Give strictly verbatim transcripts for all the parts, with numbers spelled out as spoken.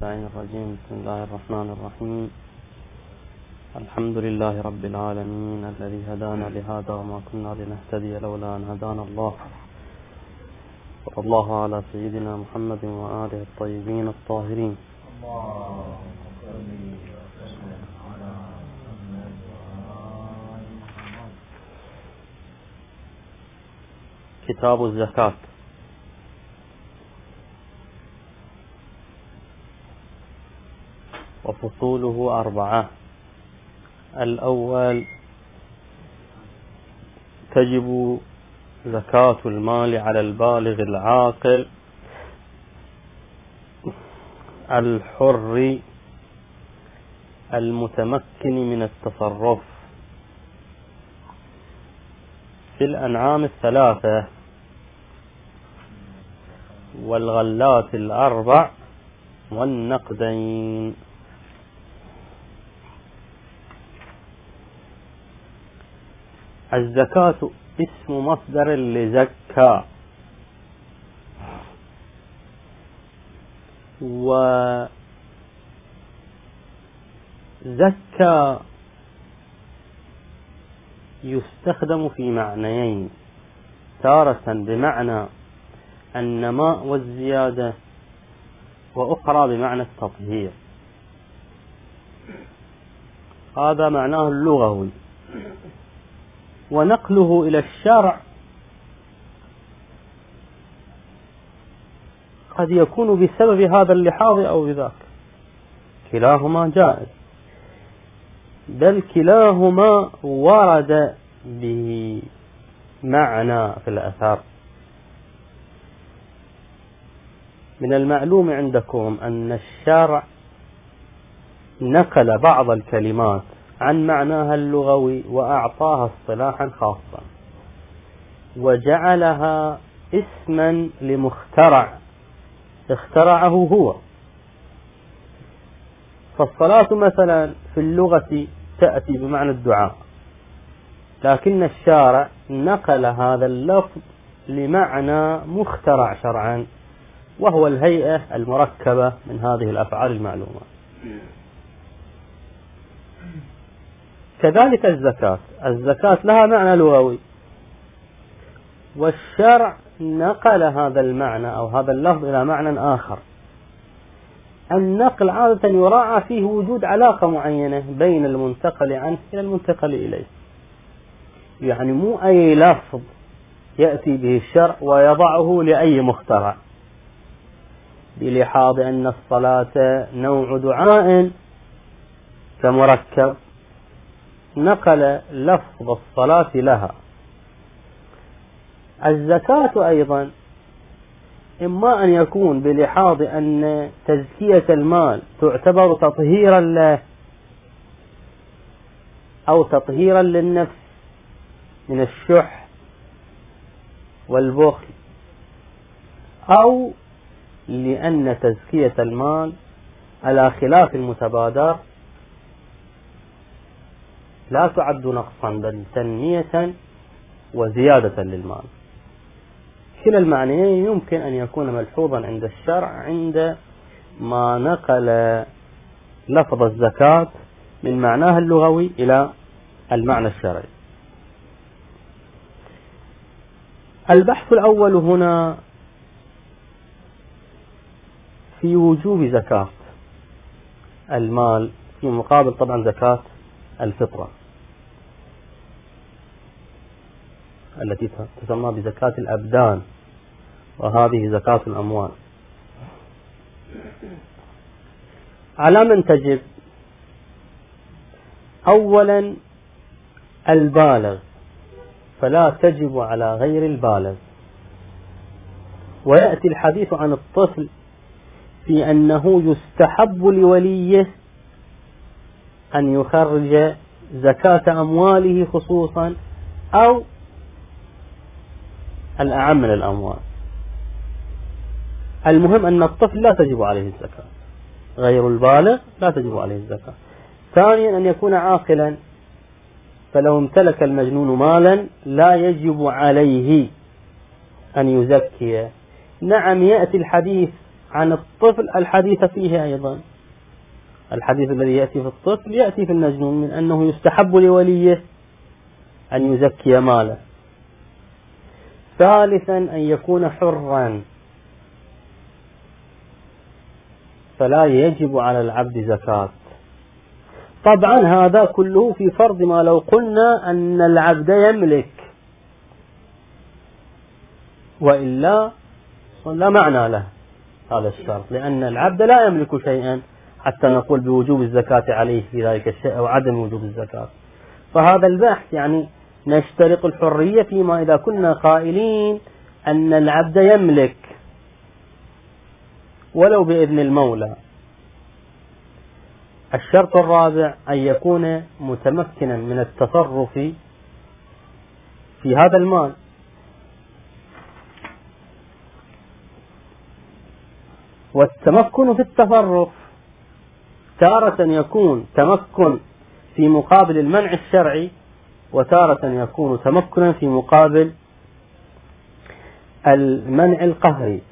الشيطان الرجيم. بسم الله الرحمن الرحيم. الحمد لله رب العالمين الذي هدانا لهذا وما كنا لنهتدي لولا أن هدانا الله. صلى الله على سيدنا محمد وآله الطيبين الطاهرين. كتاب الزكاة. وفصوله أربعة. الأول: تجب زكاة المال على البالغ العاقل الحر المتمكن من التصرف في الأنعام الثلاثة والغلات الأربع والنقدين. الزكاة اسم مصدر لزكى، وزكى يستخدم في معنيين: تارة بمعنى النماء والزيادة، وأخرى بمعنى التطهير. هذا معناه اللغوي. ونقله إلى الشرع قد يكون بسبب هذا اللحاظ أو بذاك، كلاهما جائز، بل كلاهما ورد بمعنى في الأثر. من المعلوم عندكم أن الشرع نقل بعض الكلمات عن معناها اللغوي وأعطاها اصطلاحا خاصا، وجعلها اسما لمخترع اخترعه هو. فالصلاة مثلا في اللغة تأتي بمعنى الدعاء، لكن الشارع نقل هذا اللفظ لمعنى مخترع شرعا، وهو الهيئة المركبة من هذه الأفعال المعلومة. كذلك الزكاة، الزكاة لها معنى لغوي، والشرع نقل هذا المعنى أو هذا اللفظ إلى معنى آخر. النقل عادة يراعى فيه وجود علاقة معينة بين المنتقل عنه إلى المنتقل إليه، يعني مو أي لفظ يأتي به الشرع ويضعه لأي مخترع، بلحاظ أن الصلاة نوع دعاء كمركب، نقل لفظ الصلاة لها. الزكاة أيضا إما أن يكون بلحاظ أن تزكية المال تعتبر تطهيرا له أو تطهيرا للنفس من الشح والبخل، أو لأن تزكية المال على خلاف المتبادر لا تعد نقصا بل تنمية وزيادة للمال. كلا المعنيين يمكن أن يكون ملحوظا عند الشرع عند ما نقل لفظ الزكاة من معناها اللغوي إلى المعنى الشرعي. البحث الأول هنا في وجوب زكاة المال في مقابل طبعا زكاة الفطرة التي تسمى بزكاة الأبدان، وهذه زكاة الأموال. على من تجب؟ أولا البالغ، فلا تجب على غير البالغ. ويأتي الحديث عن الطفل في أنه يستحب لوليه أن يخرج زكاة أمواله خصوصا أو الأعم من الأموال. المهم أن الطفل لا تجب عليه الزكاة، غير البالغ لا تجب عليه الزكاة. ثانيا أن يكون عاقلا، فلو امتلك المجنون مالا لا يجب عليه أن يزكي. نعم يأتي الحديث عن الطفل الحديث فيه أيضا. الحديث الذي يأتي في الطفل يأتي في المجنون من أنه يستحب لوليه أن يزكي ماله. ثالثا أن يكون حرا، فلا يجب على العبد زكاة. طبعا هذا كله في فرض ما لو قلنا أن العبد يملك، وإلا لا معنى له هذا الشرط، لأن العبد لا يملك شيئا حتى نقول بوجوب الزكاة عليه في ذلك الشيء أو عدم وجوب الزكاة. فهذا البحث يعني نشترط الحرية فيما إذا كنا قائلين أن العبد يملك ولو بإذن المولى. الشرط الرابع أن يكون متمكنا من التصرف في هذا المال. والتمكن في التصرف تارة يكون تمكن في مقابل المنع الشرعي، وتارة يكون تمكنا في مقابل المنع القهري.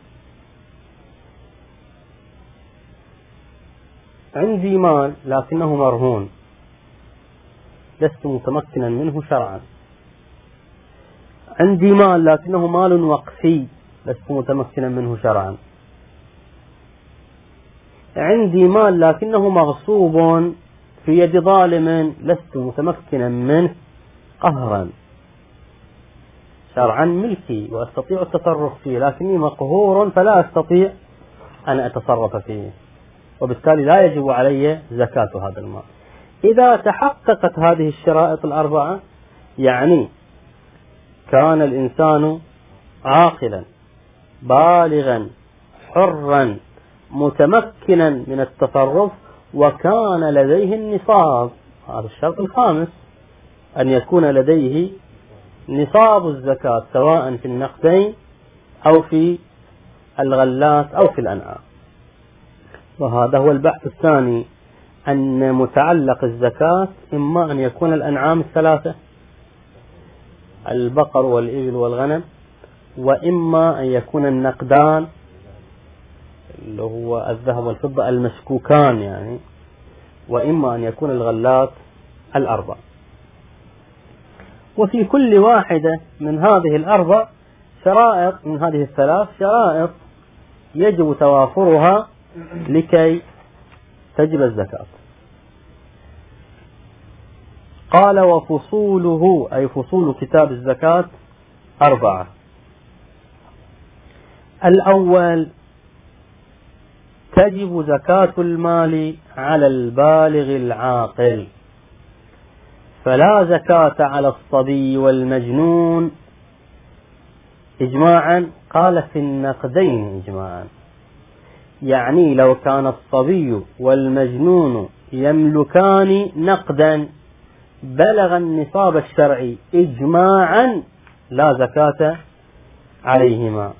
عندي مال لكنه مرهون، لست متمكنا منه شرعا. عندي مال لكنه مال وقفي، لست متمكنا منه شرعا. عندي مال لكنه مغصوب في يد ظالم، لست متمكنا منه قهرا. شرعا ملكي وأستطيع التصرف فيه، لكني مقهور فلا أستطيع أن أتصرف فيه، وبالتالي لا يجب علي زكاة هذا المال. إذا تحققت هذه الشرائط الأربعة، يعني كان الإنسان عاقلا بالغا حرا متمكنا من التصرف، وكان لديه النصاب. هذا الشرط الخامس، أن يكون لديه نصاب الزكاة سواء في النقدين أو في الغلات أو في الأنعام. وهذا هو البحث الثاني، أن متعلق الزكاة إما أن يكون الأنعام الثلاثة البقر والإبل والغنم، وإما أن يكون النقدان اللي هو الذهب والفضة المسكوكان يعني، وإما أن يكون الغلات الأربع. وفي كل واحدة من هذه الأربع شرائط، من هذه الثلاث شرائط يجب توافرها لكي تجب الزكاة. قال وفصوله، أي فصول كتاب الزكاة أربعة. الأول تجب زكاة المال على البالغ العاقل، فلا زكاة على الصبي والمجنون إجماعا. قال في النقدين إجماعا، يعني لو كان الصبي والمجنون يملكان نقدا بلغ النصاب الشرعي إجماعا لا زكاة عليهما.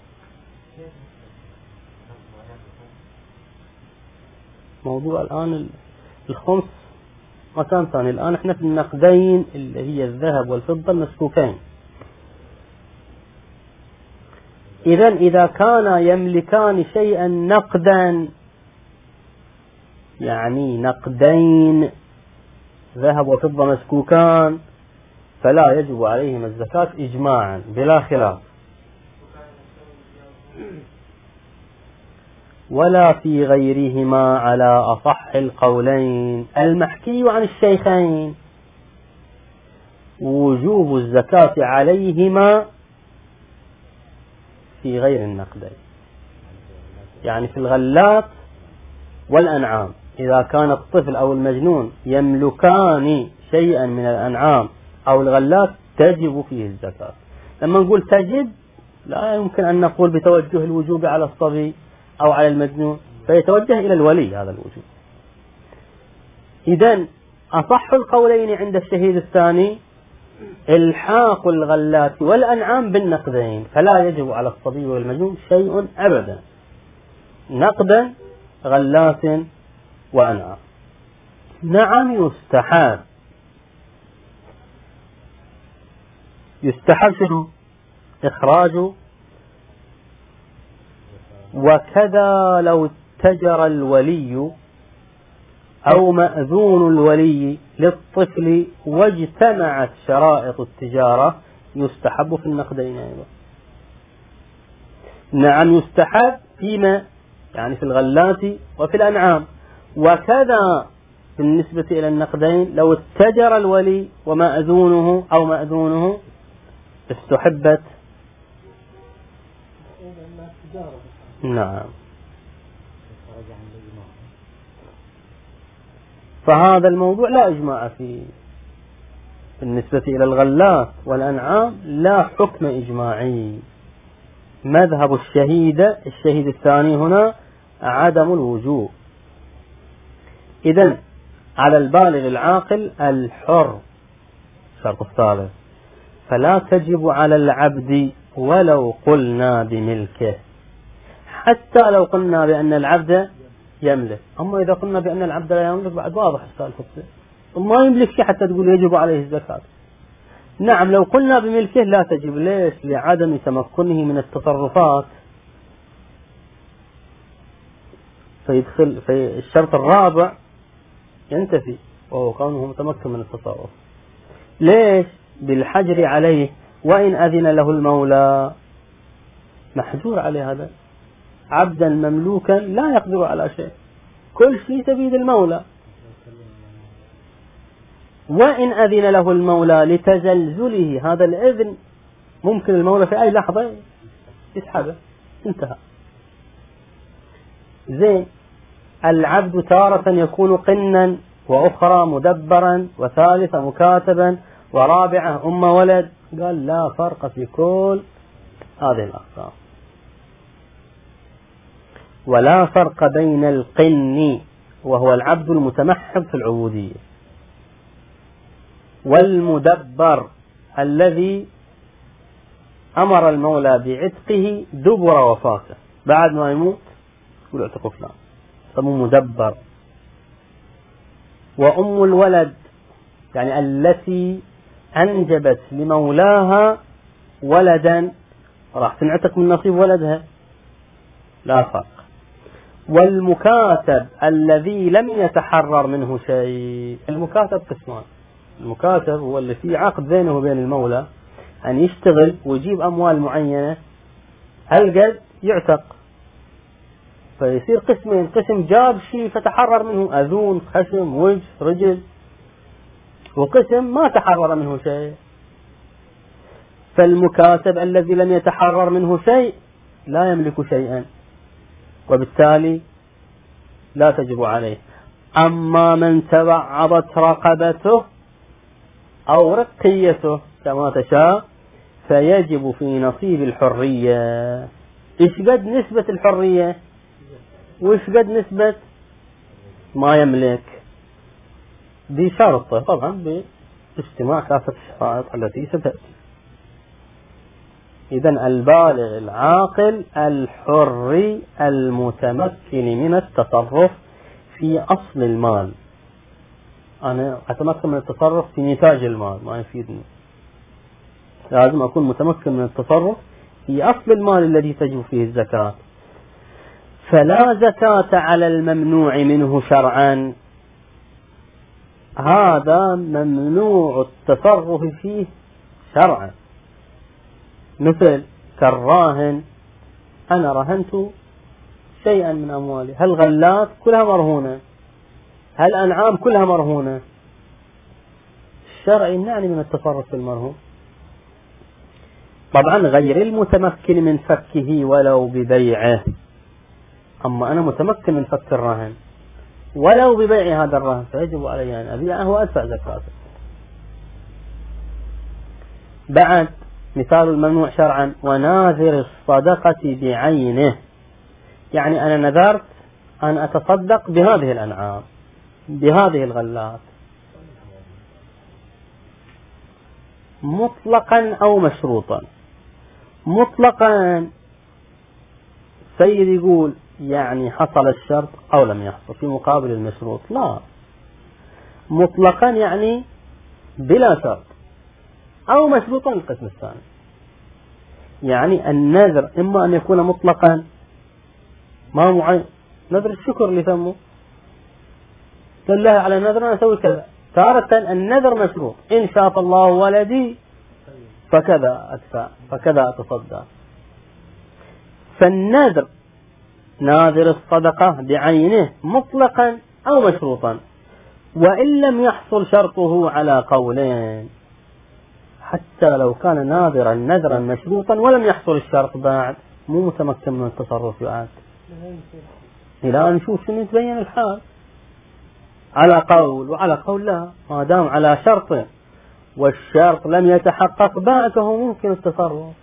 موضوع الآن الخمس مكان ثاني. الآن احنا في النقدين اللي هي الذهب والفضة المسكوكين. إذن إذا كان يملكان شيئا نقدا، يعني نقدين ذهب وفضة مسكوكان، فلا يجب عليهما الزكاة إجماعا بلا خلاف. ولا في غيرهما على أصح القولين المحكي عن الشيخين وجوب الزكاة عليهما في غير النقدين، يعني في الغلات والأنعام. إذا كان الطفل أو المجنون يملكان شيئا من الأنعام أو الغلات تجب فيه الزكاة. لما نقول تجب لا يمكن أن نقول بتوجه الوجوب على الصبي أو على المجنون، فيتوجه إلى الولي هذا الوجوب. إذن أصح القولين عند الشهيد الثاني الحاق الغلات والأنعام بالنقدين، فلا يجب على الصبي والمجنون شيء أبدا، نقدا غلات وأنعام. نعم يستحب، يستحب شنو؟ إخراج وكذا لو اتجر الولي أو مأذون الولي للطفل واجتمعت شرائط التجارة يستحب في النقدين أيضا. نعم يستحب فيما يعني في الغلات وفي الأنعام. وكذا بالنسبة إلى النقدين لو اتجر الولي ومأذونه أو مأذونه استحبت. نعم. فهذا الموضوع لا إجماع فيه. بالنسبة إلى الغلات والأنعام لا حكم إجماعي. مذهب الشهيد الشهيد الثاني هنا عدم الوجوب. إذن على البالغ العاقل الحر شرط الثالث، فلا تجب على العبد ولو قلنا بملكه، حتى لو قلنا بأن العبد يملك. أما إذا قلنا بأن العبد لا يملك بعد واضح السالفة، ما يملك شيء حتى تقول يجب عليه الزكاة. نعم لو قلنا بملكه لا تجب. ليش؟ لعدم تمكنه من التصرفات. فيدخل في الشرط الرابع ينتفي وهو كونه متمكن من التصرف. ليش؟ بالحجر عليه، وإن أذن له المولى محجور عليه. هذا عبدا مملوكا لا يقدر على شيء، كل شيء تبيد المولى. وإن أذن له المولى لتزلزله، هذا الإذن ممكن المولى في أي لحظة يسحبه، انتهى. زين، العبد تارة يكون قنا، وأخرى مدبرا، وثالثة مكاتبا، ورابعة أم ولد. قال لا فرق في كل هذه الأقسام. ولا فرق بين القن وهو العبد المتمحض في العبودية والمدبر الذي أمر المولى بعتقه دبر وفاته، بعد ما يموت يقول اعتقوا فلان، سموه مدبر. وأم الولد يعني التي أنجبت لمولاها ولدا راح تنعتق من نصيب ولدها، لا فرق. والمكاتب الذي لم يتحرر منه شيء. المكاتب قسمان، المكاتب هو اللي فيه عقد بينه وبين المولى أن يشتغل ويجيب أموال معينة، هالقد يعتق. فيصير قسمين، قسم جاب شيء فتحرر منه أذون، خشم، وجه، رجل، وقسم ما تحرر منه شيء. فالمكاتب الذي لم يتحرر منه شيء لا يملك شيئا، وبالتالي لا تجب عليه. أما من تبعضت رقبته أو رقيته كما تشاء فيجب في نصيب الحرية. إيش قد نسبة الحرية وإيش قد نسبة ما يملك؟ دي شرط طبعا باجتماع كافة الشرائط التي ستأتي. إذن البالغ العاقل الحر المتمكن من التصرف في أصل المال. أنا أتمكن من التصرف في نتاج المال ما يفيدني، لازم أكون متمكن من التصرف في أصل المال الذي تجب فيه الزكاة. فلا زكاة على الممنوع منه شرعا، هذا ممنوع التصرف فيه شرعا. مثل كالراهن، أنا رهنت شيئا من أموالي، هالغلات كلها مرهونة، هالأنعام كلها مرهونة، الشرع يمنعني من التصرف في المرهون. طبعا غير المتمكن من فكه ولو ببيعه، أما أنا متمكن من فك الرهن ولو ببيع هذا الرهن فيجب علي أن أبيعه وأدفع زكاته. بعد مثال الممنوع شرعا، وناذر الصدقة بعينه، يعني أنا نذرت أن أتصدق بهذه الأنعام بهذه الغلات مطلقا أو مشروطا. مطلقا سيد يقول يعني حصل الشرط أو لم يحصل في مقابل المشروط، لا، مطلقا يعني بلا شرط، أو مشروطا القسم الثاني. يعني النذر إما أن يكون مطلقا ما معين. نذر الشكر اللي يسموه لله على نذر أنا أسوي كذا. تارة النذر مشروط، إن شاء الله ولدي فكذا أدفع فكذا أتصدق. فالنذر ناذر الصدقة بعينه مطلقا أو مشروطا، وإن لم يحصل شرطه على قولين. حتى لو كان ناذرا نذرا مشروطا ولم يحصل الشرط بعد مو متمكن من التصرف بعد إلى أن نشوف شنو يتبين الحال. على قول وعلى قول لا، ما دام على شرط والشرط لم يتحقق بعد فهو ممكن التصرف.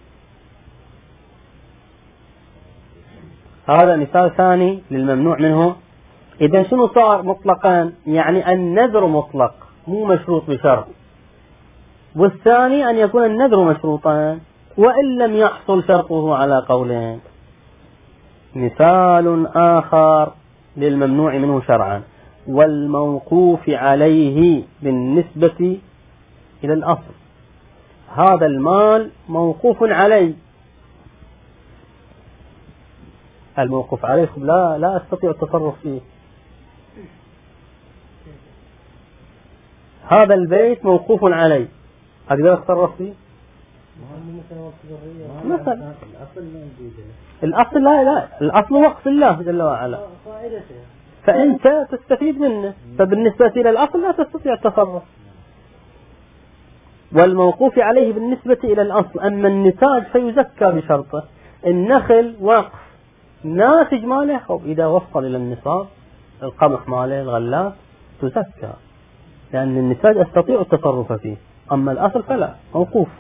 هذا مثال ثاني للممنوع منه. إذا شنو صار مطلقا؟ يعني النذر مطلق مو مشروط بشرط، والثاني أن يكون النذر مشروطا وإن لم يحصل شرطه على قولين. مثال آخر للممنوع منه شرعا: والموقوف عليه بالنسبة إلى الأصل. هذا المال موقوف عليه، الموقوف عليه لا لا أستطيع التصرف فيه. هذا البيت موقوف عليه، أقدر أتصرف فيه؟ مثلا الأصل لا لا الأصل وقف الله جل وعلا، فأنت تستفيد منه، فبالنسبة إلى الأصل لا تستطيع التصرف. والموقوف عليه بالنسبة إلى الأصل. أما النتاج فيزكى بشرطه. النخل وقف، ناتج ماله أو إذا وصل إلى النصاب القمح ماله الغلات تزكى، لأن النتاج أستطيع التصرف فيه، أما الأصل فلا، موقوف.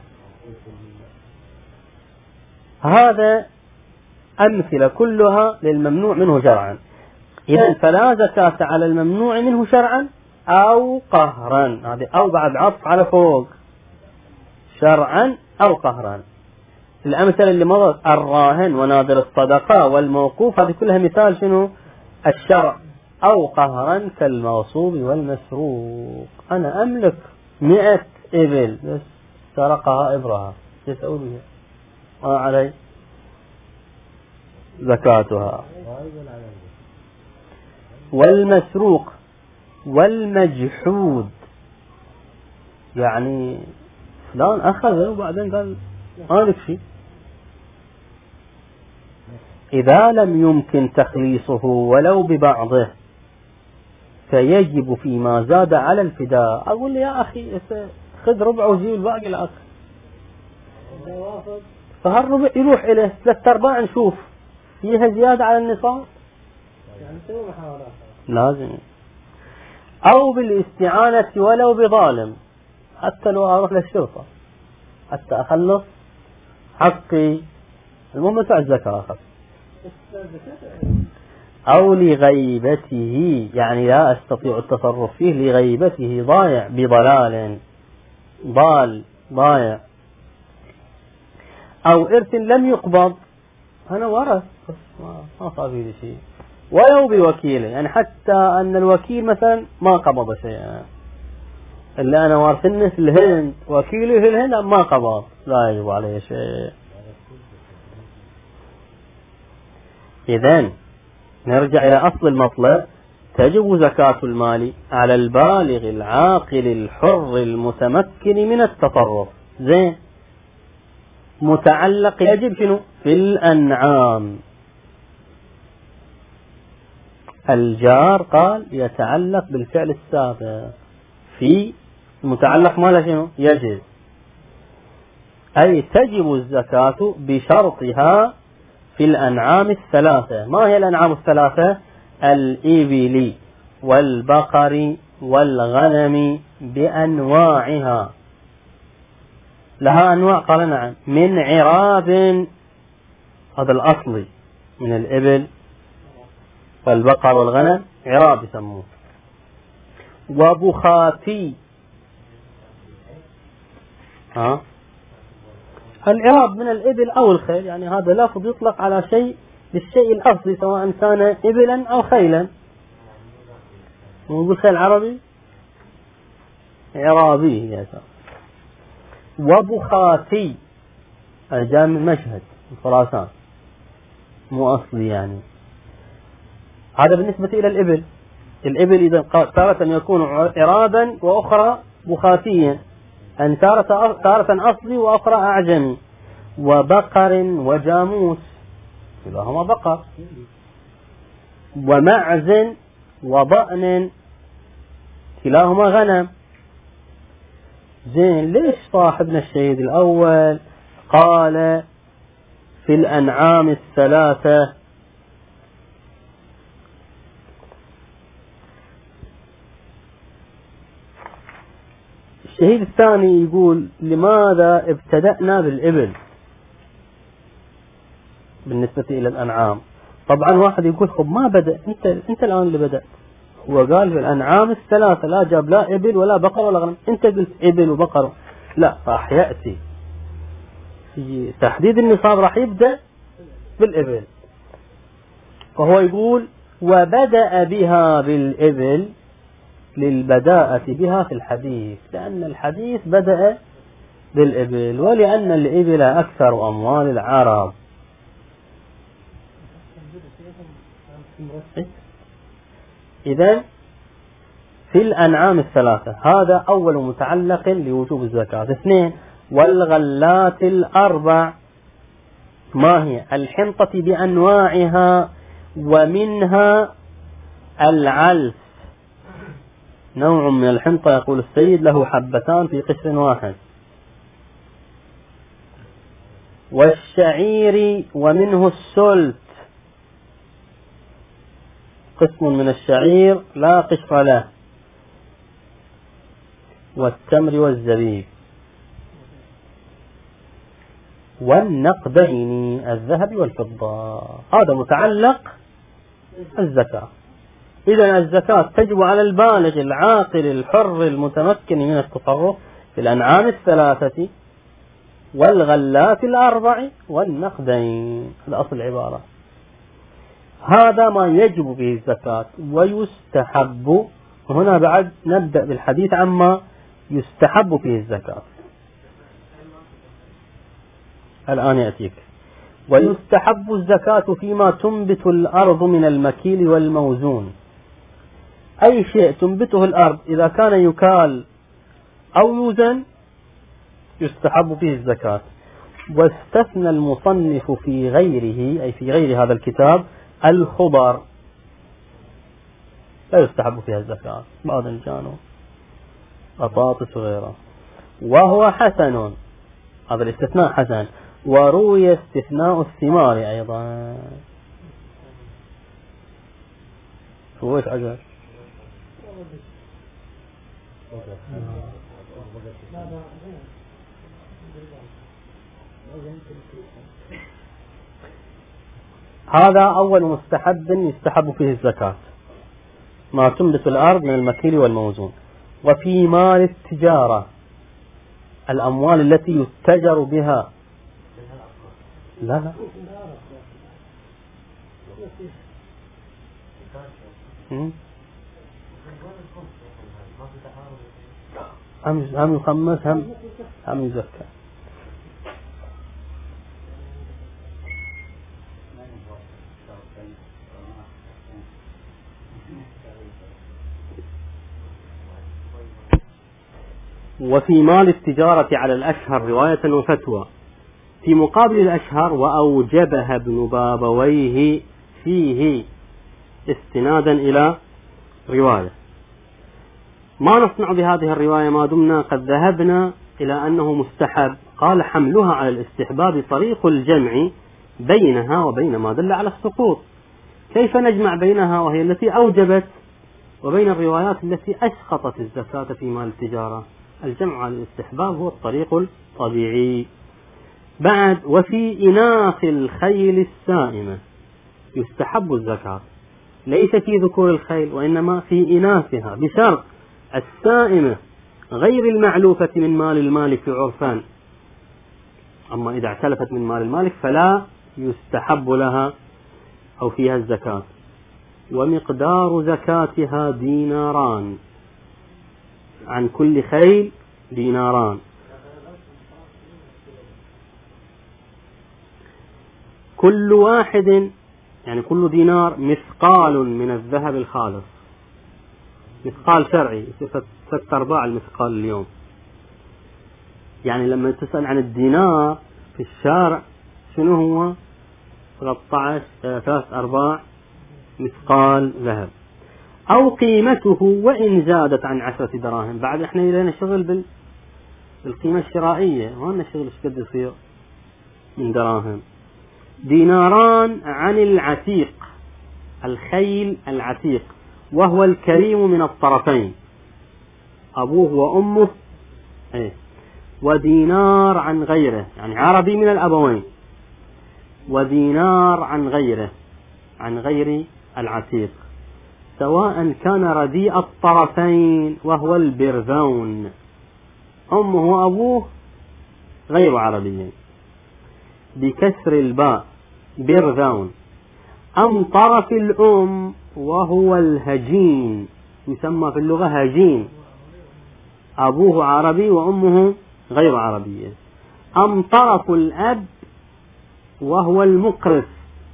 هذا أمثلة كلها للممنوع منه شرعا. إذا فلا زكاة على الممنوع منه شرعا أو قهرا. هذه أو بعد عطف على فوق، شرعا أو قهرا. الأمثلة اللي مضت الراهن وناذر الصدقة والموقوف هذه كلها مثال شنو؟ الشرع. أو قهرا كالمغصوب والمسروق. أنا أملك مئة إبل بس سرقها إبرها، يسأل بها ما علي زكاتها. والمسروق والمجحود، يعني فلان أخذه وبعدين قال ما لك شيء. إذا لم يمكن تخليصه ولو ببعضه فيجب فيما زاد على الفداء. أقول لي يا أخي خذ ربع وزيل الباقي الأكل، فهالربع يروح إليه ثلاثة أرباع نشوف فيها زيادة على النصاب لازم. أو بالاستعانة ولو بظالم، حتى لو أروح للشرطة حتى أخلص حقي، المهم ندفع الزكاة أخذ. أو لغيبته، يعني لا أستطيع التصرف فيه لغيبته، ضايع بضلال، ضال ضايع. أو إرث لم يقبض، أنا ورث ما صار فيه شيء، ولو بوكيله، يعني حتى أن الوكيل مثلا ما قبض شيئا، إلا أنا وارثنه في الهند، وكيله في الهند ما قبض، لا يجب عليه شيء. إذن نرجع إلى أصل المطلب: تجب زكاة المال على البالغ العاقل الحر المتمكن من التصرف. زين، متعلق يجب شنو؟ في الأنعام. الجار قال يتعلق بالفعل السابق، في متعلق ماله شنو؟ يجب، أي تجب الزكاة بشرطها في الأنعام الثلاثة. ما هي الأنعام الثلاثة؟ الإبل والبقر والغنم بأنواعها. لها أنواع؟ قال نعم، من عراب، هذا الأصلي من الإبل والبقر والغنم عراب يسموه، وبخاتي. ها العراب من الإبل أو الخيل، يعني هذا لفظ يطلق على شيء بالشيء الأصلي سواء كان إبلا أو خيلا. نقول خيل عربي عرابي يا سلام. وبخاتي جاء من مشهد من خراسان، مو أصلي يعني، هذا بالنسبة إلى الإبل. الإبل إذا تارة يكون عرابا وأخرى مخافيا، أن تارة تارة أصلي وأخرى أعجمي. وبقر وجاموس كلاهما بقر، ومعز وضأن كلاهما غنم. زين، ليش صاحبنا الشهيد الأول قال في الأنعام الثلاثة؟ الشهيد الثاني يقول لماذا ابتدأنا بالإبل بالنسبة إلى الأنعام؟ طبعا واحد يقول خب ما بدأ، أنت أنت الآن اللي بدأت. هو قال في الأنعام الثلاثة، لا جاب لا إبل ولا بقر ولا غنم، أنت قلت إبل وبقر. لا، راح يأتي في تحديد النصاب راح يبدأ بالإبل. فهو يقول وبدأ بها بالإبل للبداءة بها في الحديث، لأن الحديث بدأ بالإبل، ولأن الإبل أكثر أموال العرب. إذن في الأنعام الثلاثة، هذا أول متعلق لوجوب الزكاة. اثنين، والغلات الأربع، ما هي؟ الحنطة بأنواعها، ومنها العلف، نوع من الحنطة يقول السيد له حبتان في قشر واحد. والشعير ومنه السلت، قسم من الشعير لا قشر له. والتمر والزبيب. والنقدين، الذهب والفضة. هذا متعلق الزكاة. إذن الزكاة تجب على البالغ العاقل الحر المتمكن من التصرف في الأنعام الثلاثة والغلات الأربع والنقدين. هذا أصل العبارة. هذا ما يجب به الزكاة ويستحب. هنا بعد نبدأ بالحديث عما يستحب فيه الزكاة. الآن يأتيك. ويستحب الزكاة فيما تنبت الأرض من المكيل والموزون. أي شيء تنبته الأرض إذا كان يكال أو يوزن يستحب فيه الزكاة. واستثنى المصنف في غيره، أي في غير هذا الكتاب، الخضر لا يستحب فيها الزكاة، باذنجان بطاطس وغيره. وهو حسن، هذا الاستثناء حسن. وروي استثناء الثمار أيضا. شو ايش عجب؟ هذا أول مستحب يستحب فيه الزكاة، ما تنبت الأرض من المكيل والموزون. وفي مال التجارة، الأموال التي يتجر بها. لا لا هم هم يخمس هم هم يزكى. وفي مال التجارة على الأشهر رواية وفتوى، في مقابل الأشهر وأوجبها ابن بابويه فيه استنادا إلى رواية. ما نصنع بهذه الرواية ما دمنا قد ذهبنا إلى أنه مستحب؟ قال حملها على الاستحباب طريق الجمع بينها وبين ما دل على السقوط. كيف نجمع بينها وهي التي أوجبت وبين الروايات التي أسقطت الزكاة في مال التجارة؟ الجمع على الاستحباب هو الطريق الطبيعي. بعد وفي إناث الخيل السائمة يستحب الزكاة، ليس في ذكور الخيل وإنما في إناثها، بشرط السائمة غير المعلوفة من مال المالك عرفان. أما إذا اعتلفت من مال المالك فلا يستحب لها أو فيها الزكاة. ومقدار زكاتها ديناران، عن كل خيل ديناران. كل واحد يعني كل دينار مثقال من الذهب الخالص، مثقال شرعي ست أرباع المثقال اليوم. يعني لما تسأل عن الدينار في الشارع شنو هو؟ ثلاثة عشر ثلاث أرباع مثقال ذهب، أو قيمته وإن زادت عن عشرة دراهم. بعد إحنا إلينا شغل بالقيمة الشرائية، ما لنا شغل إيش قد يصير من دراهم. ديناران عن العتيق، الخيل العتيق، وهو الكريم من الطرفين، أبوه وأمه، إيه. ودينار عن غيره، يعني عربي من الأبوين، ودينار عن غيره، عن غير العتيق، سواء كان رديء الطرفين وهو البرذون، أمه وأبوه غير عربيين بكسر الباء برذون، أم طرف الأم وهو الهجين، يسمى في اللغة هجين، أبوه عربي وأمه غير عربية، أم طرف الأب وهو المقرف،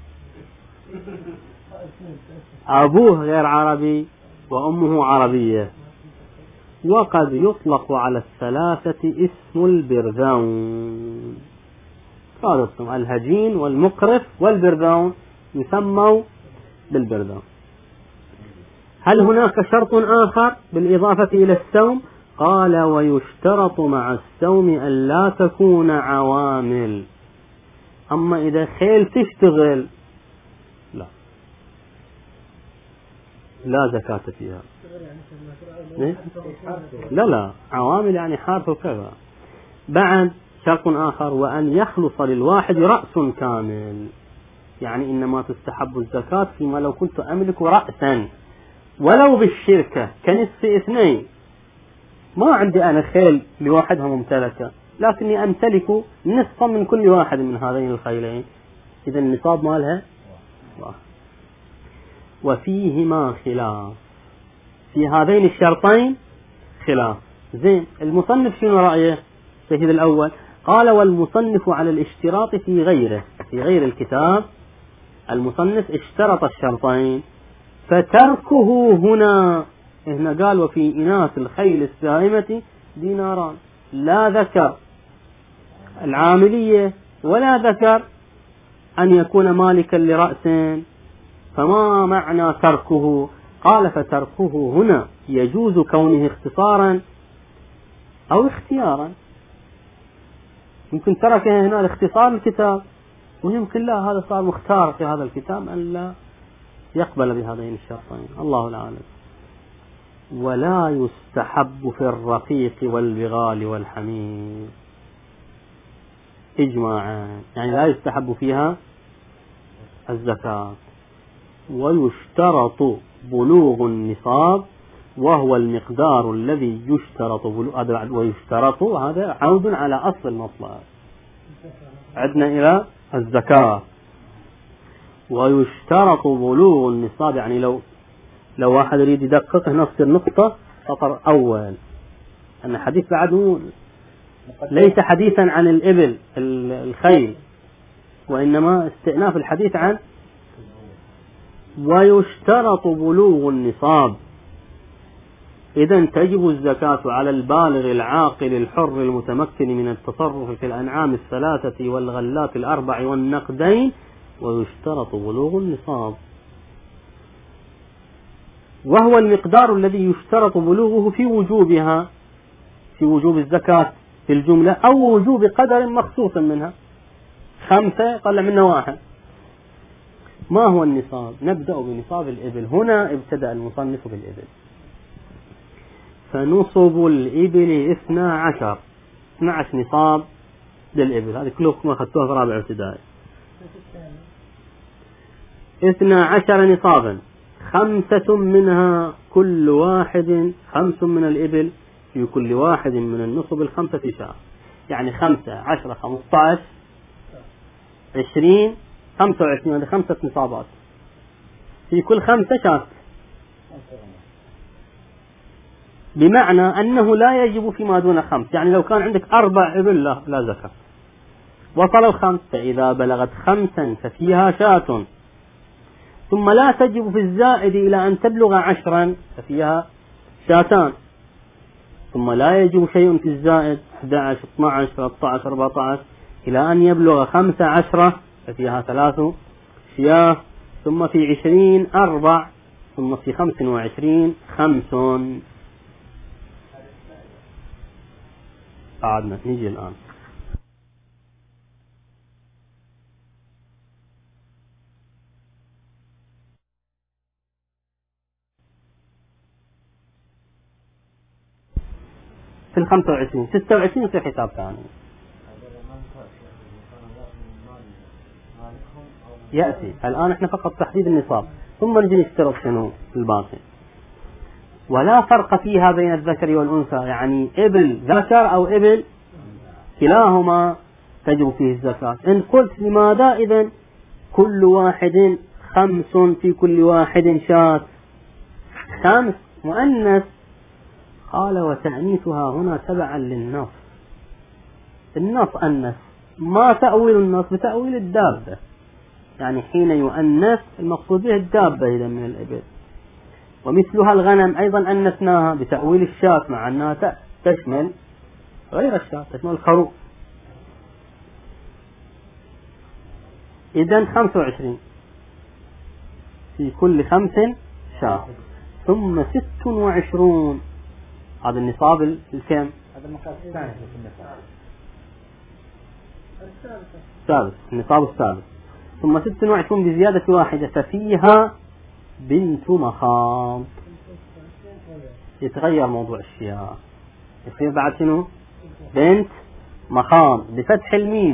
أبوه غير عربي وأمه عربية. وقد يطلق على الثلاثة اسم البرذون، هذا اسم الهجين والمقرف والبرذون يسموا بالبرذون. هل هناك شرط آخر بالإضافة إلى السوم؟ قال ويشترط مع السوم أن لا تكون عوامل. أما إذا خيل تشتغل لا لا زكاة فيها. لا لا عوامل يعني حارث وكذا. بعد شرط آخر، وأن يخلص للواحد رأس كامل، يعني إنما تستحب الزكاة فيما لو كنت أملك رأسا ولو بالشركة كنصف اثنين، ما عندي أنا خيل لواحدها ممتلكة، لكني أمتلك نصفا من كل واحد من هذين الخيلين، إذا النصاب مالها. وفيهما خلاف، في هذين الشرطين خلاف. زين، المصنف شنو رأيه؟ الشهيد الأول قال والمصنف على الاشتراط في غيره، في غير الكتاب المصنف اشترط الشرطين، فتركه هنا هنا قال وفي إناث الخيل السائمة ديناران، لا ذكر العاملية ولا ذكر أن يكون مالكا لرأس، فما معنى تركه؟ قال فتركه هنا يجوز كونه اختصارا أو اختيارا، يمكن تركه هنا لاختصار الكتاب، ويمكن لا هذا صار مختار في هذا الكتاب أن لا يقبل بهذين الشرطين، الله العالم. ولا يستحب في الرقيق والبغال والحمير إجماعا، يعني لا يستحب فيها الزكاة. ويشترط بلوغ النصاب وهو المقدار الذي يشترط بلوغ، ويشترط هذا عود على أصل المطلب، عدنا إلى الزكاة. ويشترط بلوغ النصاب، يعني لو لو واحد يريد يدقق نفس النقطة سطر أول، أن حديث بعد ليس حديثا عن الإبل الخيل، وإنما استئناف الحديث عن ويشترط بلوغ النصاب. إذن تجب الزكاة على البالغ العاقل الحر المتمكن من التصرف في الأنعام الثلاثة والغلات الأربع والنقدين، ويشترط بلوغ النصاب، وهو المقدار الذي يشترط بلوغه في وجوبها، في وجوب الزكاة في الجملة، أو وجوب قدر مخصوص منها، خمسة قل منه واحد. ما هو النصاب؟ نبدأ بنصاب الإبل. هنا ابتدأ المصنف بالإبل، فنصب الإبل اثنا عشر، اثنا عشر نصاب للإبل، هذه كلكم أخذتوها في رابع ابتدائي. اثنا عشر نصابا، خمسة منها كل واحد، خمس من الإبل في كل واحد من النصب الخمسة شاة، يعني خمسة عشرة خمسة عشر عشرين خمسة وعشرين، هذه خمسة نصابات في كل خمسة شاة، بمعنى أنه لا يجب فيما دون خمس، يعني لو كان عندك أربع إبل لا, لا زكاة، وصلوا خمس، فإذا بلغت خمسا ففيها شاة، ثم لا تجب في الزائد إلى أن تبلغ عشرا ففيها شاتان. ثم لا يجب شيء في الزائد أحد عشر اثني عشر ثلاثة عشر أربعة عشر إلى أن يبلغ خمس عشرة ففيها ثلاث شياه. ثم في عشرين أربع. ثم في خمس وعشرين خمس. قعدنا نيجي الآن في الخمسة وعشرين ستة وعشرين في حساب ثاني يأتي. الآن احنا فقط تحديد النصاب ثم نجي نشترط شنو الباقي. ولا فرق فيها بين الذكر والأنثى، يعني إبل ذكر أو إبل كلاهما تجب فيه الزكاة. إن قلت لماذا إذن كل واحد خمس في كل واحد شاة، خمس مؤنث. قال وتأنيثها هنا تبعا للنص. النص أنث، ما تأويل النص بتأويل الدابة، يعني حين يؤنث المقصود به الدابة إذا من الإبل. ومثلها الغنم أيضا أنثناها بتأويل الشاة، مع أنها تشمل غير الشاة، تشمل الخروف. إذن خمسة وعشرين في كل خمس شاة. ثم ست وعشرون هذا النصاب الكم؟ هذا المقاس الثاني في النصاب السادس، النصاب السادس. ثم ست وعشرون بزيادة واحدة ففيها بنت مخاض. يتغير موضوع الشياء، يصير بعد شنو؟ بنت مخاض بفتح الميم.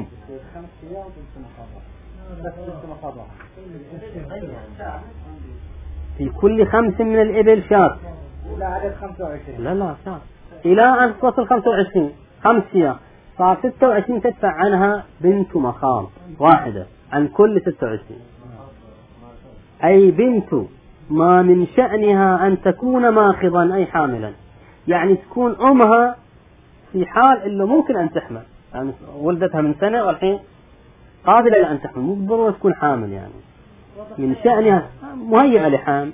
في كل خمس من الإبل شاة. لا عدد خمسة وعشرين. لا لا شاة إلى أن تصل خمسة وعشرين خمس شياه، صار ستة وعشرين تدفع عنها بنت مخاض واحدة عن كل ستة وعشرين. أي بنت ما من شأنها أن تكون ماخضا أي حاملا، يعني تكون أمها في حال إلا ممكن أن تحمل، يعني ولدتها من سنة والحين قابلة لأن تحمل، مو بالضرورة تكون حامل، يعني من شأنها مهيئة لحام.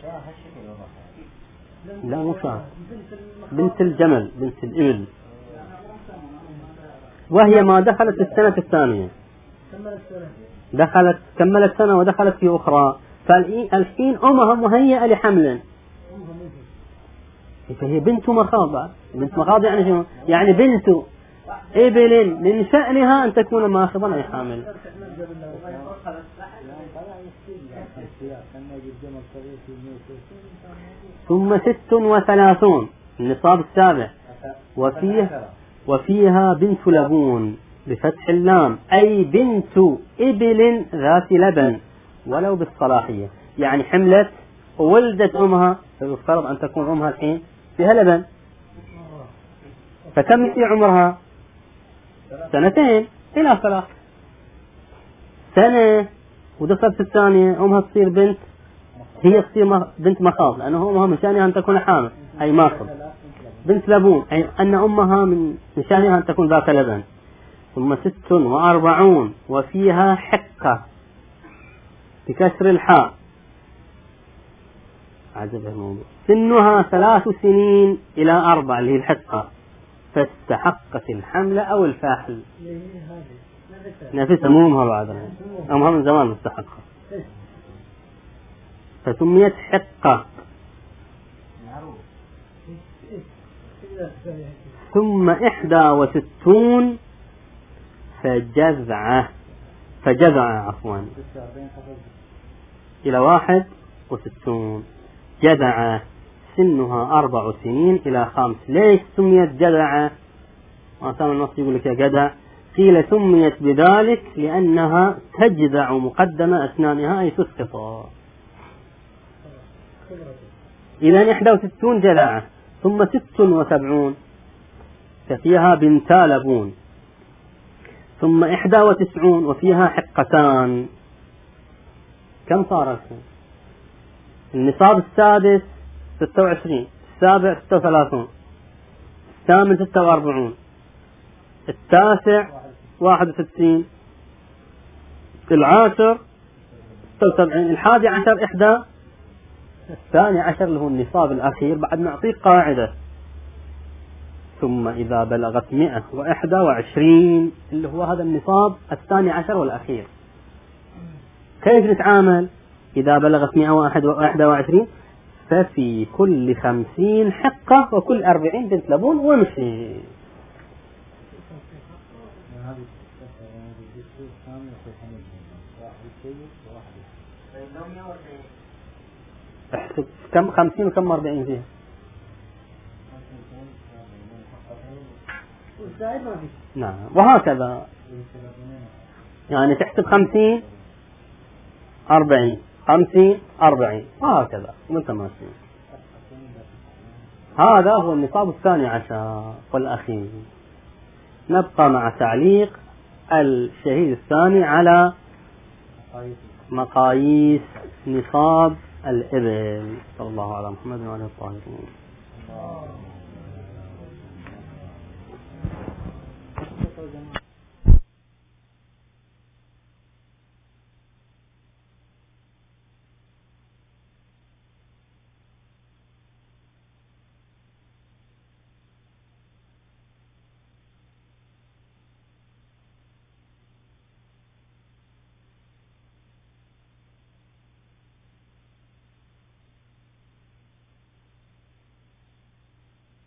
لا مو شاه، بنت الجمل، بنت الإبل، وهي ما دخلت السنة الثانية، دخلت كملت سنة ودخلت في أخرى، فالحين أمها مهيئة لحمل، فهي بنت مخاض. بنت مخاض يعني شنو؟ يعني بنت إبل من شأنها أن تكون ماخضا أي حامل. ثم ست وثلاثون النصاب السابع وفيه وفيها بنت لبون بفتح اللام، أي بنت إبل ذات لبن ولو بالصلاحية، يعني حملت وولدت أمها، فيفترض أن تكون أمها الحين فيها لبن، فكم في عمرها؟ سنتين إلى ثلاث سنة، ودخلت الثانية أمها تصير بنت، هي تصير بنت مخاض، لأنه أمها من شأنها أن تكون حامل أي ماخض. بنت لبون أي أن أمها من شأنها أن تكون ذات لبن. ثم ست وأربعون وفيها حقة بكسر الحاء، عجب الموضوع، سنها ثلاث سنين إلى أربع اللي هي الحقة، فاستحقت الحمل أو الفاحل. نفسها مو أمها بعد، أمها من زمان مستحقة، فسميت حقة. ثم إحدى وستون فجذعة فجذعة عفوا إلى واحد وستون جذعة سنها أربع سنين إلى خمس. ليش سميت جذعة؟ ما كان النص يقول لك يا جذع، قيل سميت بذلك لأنها تجذع مقدم أسنانها أي تسقط. إلى إحدى وستون جذعة. ثم ست وسبعون ففيها بنتا لبون. ثم إحدى وتسعون وفيها حقتان. كم صارت؟ النصاب السادس ستة وعشرين، السابع ستة وثلاثون، الثامن ستة وأربعون، التاسع واحد وستين، العاشر ستة وسبعين. الحادي عشر إحدى، الثاني عشر اللي هو النصاب الأخير بعد نعطيك قاعدة. ثم إذا بلغت مئة وإحدى وعشرين اللي هو هذا النصاب الثاني عشر والأخير. كيف نتعامل؟ إذا بلغت مئة وإحدى وعشرين ففي كل خمسين حقة وكل أربعين بنت لبون ومشي. احسب كم خمسين وكم أربعين فيها؟ نعم وهكذا، يعني تحسب خمسين أربعين خمسين أربعين وهكذا وانت ماشي. هذا هو النصاب الثاني عشر والأخير. نبقى مع تعليق الشهيد الثاني على مقاييس نصاب الإبل. صلى الله على محمد وعلى الطاهرين.